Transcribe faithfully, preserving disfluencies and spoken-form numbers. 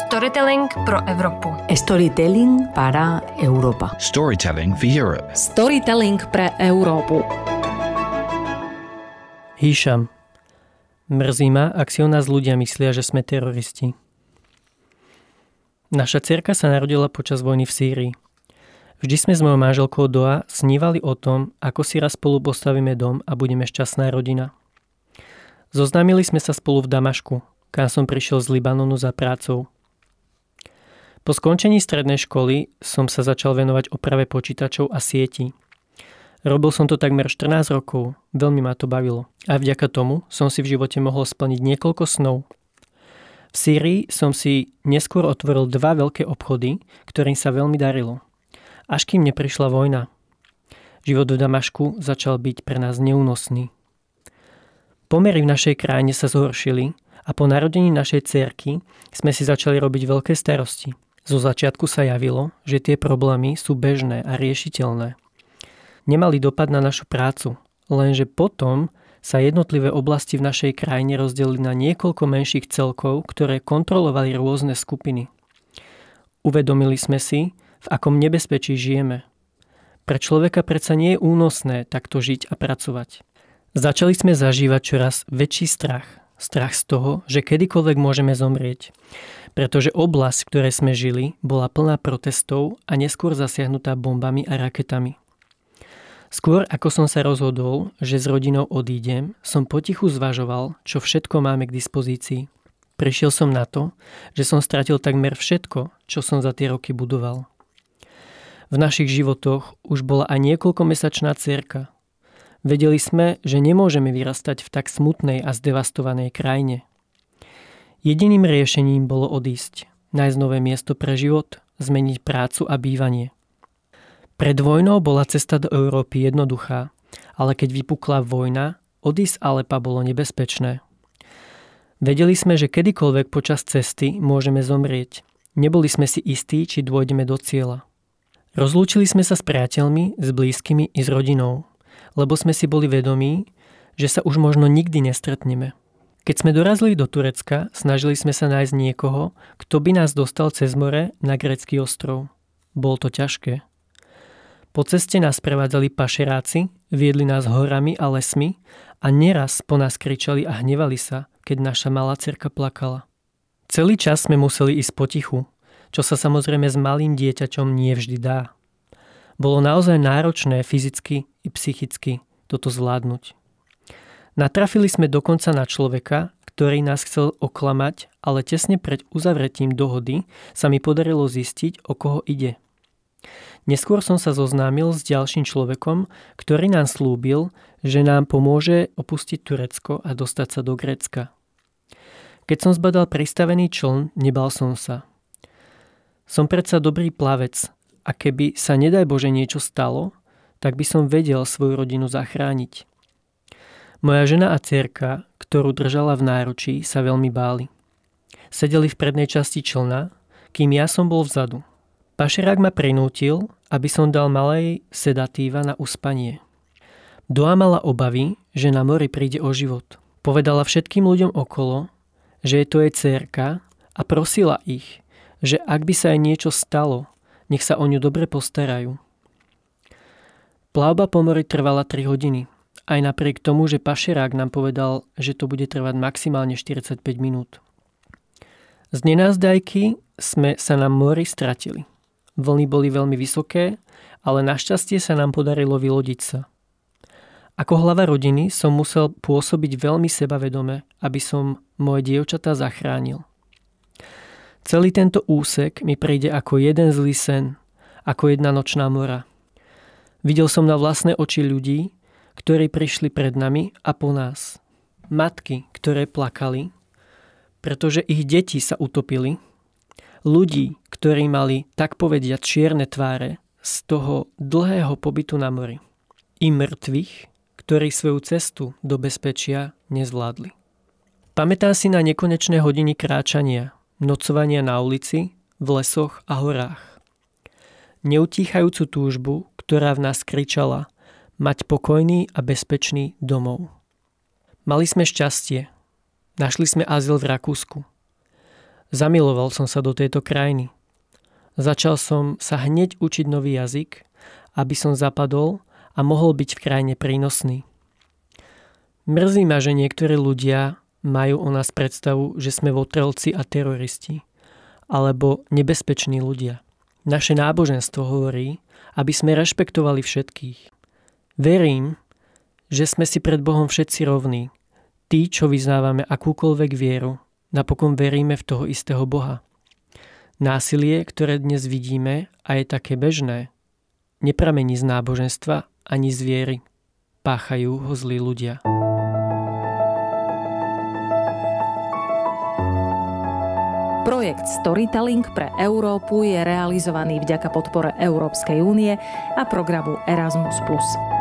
Storytelling pro Evropu. Storytelling para Europa. Storytelling for Europe. Storytelling pre Európu. Híšam. Mrzí ma, ak si o nás ľudia myslia, že sme teroristi. Naša dcerka sa narodila počas vojny v Sýrii. Vždy sme s mojou manželkou Doa snívali o tom, ako si raz spolu postavíme dom a budeme šťastná rodina. Zoznámili sme sa spolu v Damašku, kam som prišiel z Libanonu za prácou. Po skončení strednej školy som sa začal venovať oprave počítačov a sietí. Robil som to takmer štrnásť rokov, veľmi ma to bavilo. A vďaka tomu som si v živote mohol splniť niekoľko snov. V Sýrii som si neskôr otvoril dva veľké obchody, ktorým sa veľmi darilo. Až kým neprišla vojna. Život v Damašku začal byť pre nás neúnosný. Pomery v našej krajine sa zhoršili a po narodení našej dcérky sme si začali robiť veľké starosti. Zo začiatku sa javilo, že tie problémy sú bežné a riešiteľné. Nemali dopad na našu prácu, lenže potom sa jednotlivé oblasti v našej krajine rozdelili na niekoľko menších celkov, ktoré kontrolovali rôzne skupiny. Uvedomili sme si, v akom nebezpečí žijeme. Pre človeka predsa nie je únosné takto žiť a pracovať. Začali sme zažívať čoraz väčší strach. Strach z toho, že kedykoľvek môžeme zomrieť. Pretože oblasť, v ktorej sme žili, bola plná protestov a neskôr zasiahnutá bombami a raketami. Skôr ako som sa rozhodol, že s rodinou odídem, som potichu zvažoval, čo všetko máme k dispozícii. Prišiel som na to, že som stratil takmer všetko, čo som za tie roky budoval. V našich životoch už bola aj niekoľkomesačná dcérka. Vedeli sme, že nemôžeme vyrastať v tak smutnej a zdevastovanej krajine. Jediným riešením bolo odísť, nájsť nové miesto pre život, zmeniť prácu a bývanie. Pred vojnou bola cesta do Európy jednoduchá, ale keď vypukla vojna, odísť z Alepa bolo nebezpečné. Vedeli sme, že kedykoľvek počas cesty môžeme zomrieť. Neboli sme si istí, či dôjdeme do cieľa. Rozlúčili sme sa s priateľmi, s blízkymi i s rodinou, lebo sme si boli vedomí, že sa už možno nikdy nestretneme. Keď sme dorazili do Turecka, snažili sme sa nájsť niekoho, kto by nás dostal cez more na grécky ostrov. Bolo to ťažké. Po ceste nás prevádzali pašeráci, viedli nás horami a lesmi a neraz po nás kričali a hnevali sa, keď naša malá dcerka plakala. Celý čas sme museli ísť potichu, čo sa samozrejme s malým dieťaťom nie vždy dá. Bolo naozaj náročné fyzicky i psychicky toto zvládnuť. Natrafili sme dokonca na človeka, ktorý nás chcel oklamať, ale tesne pred uzavretím dohody sa mi podarilo zistiť, o koho ide. Neskôr som sa zoznámil s ďalším človekom, ktorý nám slúbil, že nám pomôže opustiť Turecko a dostať sa do Grécka. Keď som zbadal pristavený čln, nebal som sa. Som predsa dobrý plavec, a keby sa nedaj Bože niečo stalo, tak by som vedel svoju rodinu zachrániť. Moja žena a dcérka, ktorú držala v náručí, sa veľmi báli. Sedeli v prednej časti člna, kým ja som bol vzadu. Pašerák ma prinútil, aby som dal malej sedatíva na uspanie. Doa mala obavy, že na mori príde o život. Povedala všetkým ľuďom okolo, že je to jej dcérka a prosila ich, že ak by sa jej niečo stalo, nech sa o ňu dobre postarajú. Plavba po mori trvala tri hodiny. Aj napriek tomu, že pašerák nám povedal, že to bude trvať maximálne štyridsaťpäť minút. Z nenázdajky sme sa na mori stratili. Vlny boli veľmi vysoké, ale našťastie sa nám podarilo vylodiť sa. Ako hlava rodiny som musel pôsobiť veľmi sebavedome, aby som moje dievčatá zachránil. Celý tento úsek mi príde ako jeden zlý sen, ako jedna nočná mora. Videl som na vlastné oči ľudí, ktorí prišli pred nami a po nás. Matky, ktoré plakali, pretože ich deti sa utopili. Ľudí, ktorí mali, tak povediať, čierne tváre z toho dlhého pobytu na mori. I mŕtvych, ktorí svoju cestu do bezpečia nezvládli. Pamätám si na nekonečné hodiny kráčania, nocovania na ulici, v lesoch a horách. Neutíchajúcu túžbu, ktorá v nás kričala mať pokojný a bezpečný domov. Mali sme šťastie. Našli sme azyl v Rakúsku. Zamiloval som sa do tejto krajiny. Začal som sa hneď učiť nový jazyk, aby som zapadol a mohol byť v krajine prínosný. Mrzí ma, že niektorí ľudia majú o nás predstavu, že sme votrelci a teroristi, alebo nebezpeční ľudia. Naše náboženstvo hovorí, aby sme rešpektovali všetkých. Verím, že sme si pred Bohom všetci rovní. Tí, čo vyznávame akúkoľvek vieru, napokon veríme v toho istého Boha. Násilie, ktoré dnes vidíme a je také bežné, nepramení z náboženstva ani z viery. Páchajú ho zlí ľudia. Projekt Storytelling pre Európu je realizovaný vďaka podpore Európskej únie a programu Erasmus plus.